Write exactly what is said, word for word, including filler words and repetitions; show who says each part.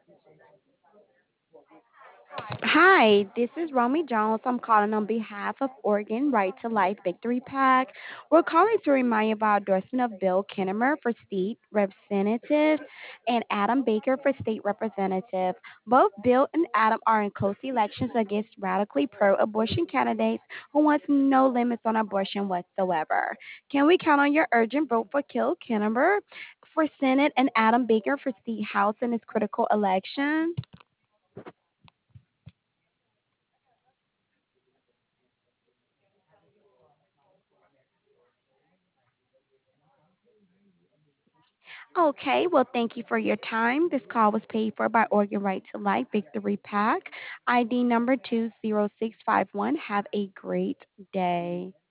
Speaker 1: Hi, this is Romy Jones. I'm calling on behalf of Oregon Right to Life Victory PAC. We're calling to remind you about endorsement of Bill Kinnemer for state representative and Adam Baker for state representative. Both Bill and Adam are in close elections against radically pro-abortion candidates who want no limits on abortion whatsoever. Can we count on your urgent vote for Bill Kinnemer for Senate and Adam Baker for state house in this critical election? Okay, well, thank you for your time. This call was paid for by Oregon Right to Life Victory PAC, I D number two zero six five one. Have a great day.